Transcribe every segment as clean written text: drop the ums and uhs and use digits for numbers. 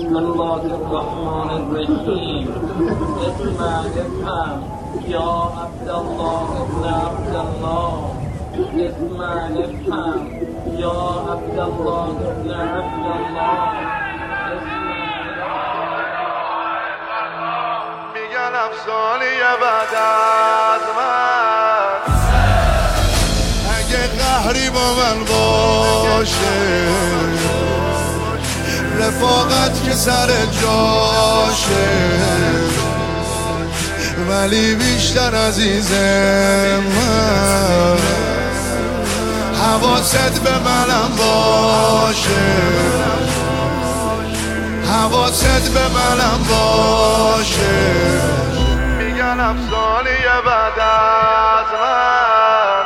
بسم الله الرحمن الرحیم. افهم یا عبدالله ابن عبدالله. افهم یا عبدالله ابن عبدالله. میگن افسانه بعد از من، اگه قهری با من باشه، رفاقت که سر جاشه، ولی بیشتر عزیز من حواست به منم باشه، حواست به منم باشه. میگن افسانه بعد از من،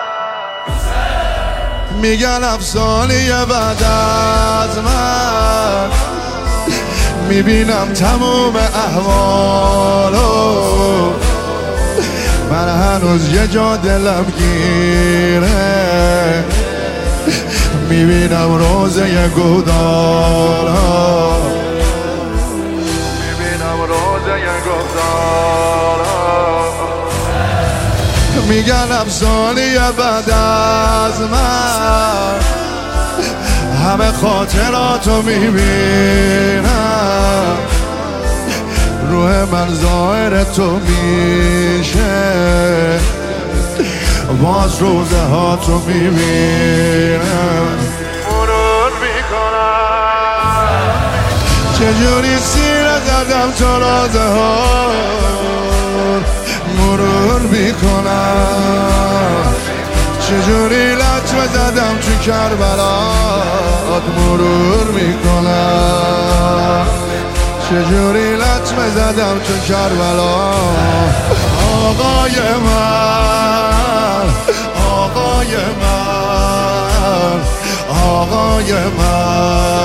میگن افسانه بعد از من، میبینم تموم احوالو، من هنوز یه جا دلم گیره، میبینم روزه گودالا، میبینم روزه گودالا. میگن افسانه بعد از من، همه خاطراتو میبینم، روح من ظاهر تو میشه، باز روزه ها تو میبینم، مرور میکنم، چجوری سینه زدم تو روزه ها، مرور میکنم، چجوری لطمه زدم تو کربلات، مرور میکنم، چجوری لطمه زدم تو کربلا. آقای من، آقای من، آقای من.